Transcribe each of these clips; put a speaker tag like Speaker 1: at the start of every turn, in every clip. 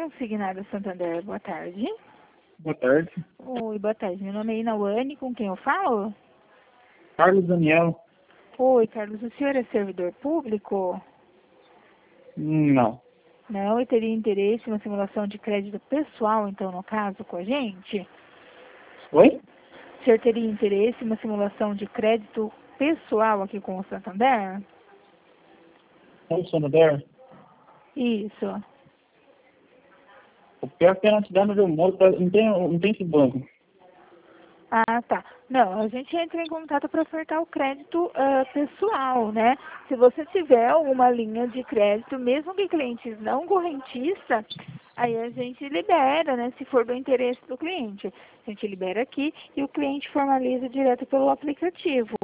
Speaker 1: Consignado Santander, boa tarde.
Speaker 2: Boa tarde.
Speaker 1: Oi, boa tarde. Meu nome é Inauane, com quem eu falo?
Speaker 2: Carlos Daniel.
Speaker 1: Oi, Carlos, o senhor é servidor público?
Speaker 2: Não.
Speaker 1: Não, eu teria interesse em uma simulação de crédito pessoal, então, no caso, com a gente?
Speaker 2: Oi?
Speaker 1: O senhor teria interesse em uma simulação de crédito pessoal aqui com o Santander?
Speaker 2: É o Santander?
Speaker 1: Isso.
Speaker 2: O pior que é na cidade onde eu moro, não tem esse banco.
Speaker 1: Ah, tá. Não, a gente entra em contato para ofertar o crédito pessoal, né? Se você tiver uma linha de crédito, mesmo que clientes não correntista, aí a gente libera, né? Se for do interesse do cliente. A gente libera aqui e o cliente formaliza direto pelo aplicativo.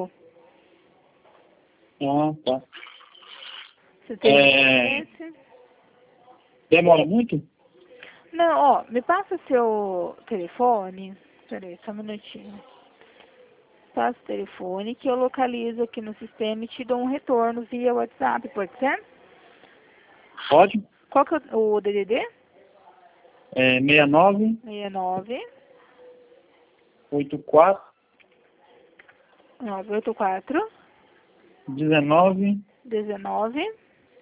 Speaker 2: Ah, tá.
Speaker 1: Você tem interesse?
Speaker 2: Demora muito?
Speaker 1: Não, ó, me passa seu telefone. Peraí, só um minutinho. Passa o telefone que eu localizo aqui no sistema e te dou um retorno via WhatsApp, pode ser?
Speaker 2: Pode.
Speaker 1: Qual que é o DDD?
Speaker 2: 69
Speaker 1: 69
Speaker 2: 84
Speaker 1: 984
Speaker 2: 19
Speaker 1: 19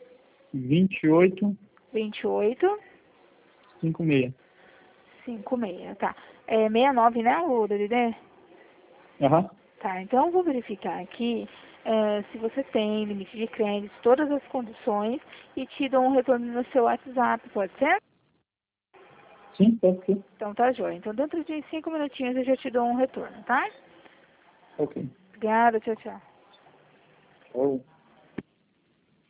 Speaker 2: 28
Speaker 1: 28
Speaker 2: 56.
Speaker 1: 56, tá. É 69, né, o DDD?
Speaker 2: Aham.
Speaker 1: Tá, então eu vou verificar aqui se você tem limite de crédito, todas as condições e te dou um retorno no seu WhatsApp, pode ser?
Speaker 2: Sim, pode ser.
Speaker 1: Então tá joia. Então dentro de 5 minutinhos eu já te dou um retorno, tá?
Speaker 2: Ok.
Speaker 1: Obrigada, tchau, tchau.
Speaker 2: Oi.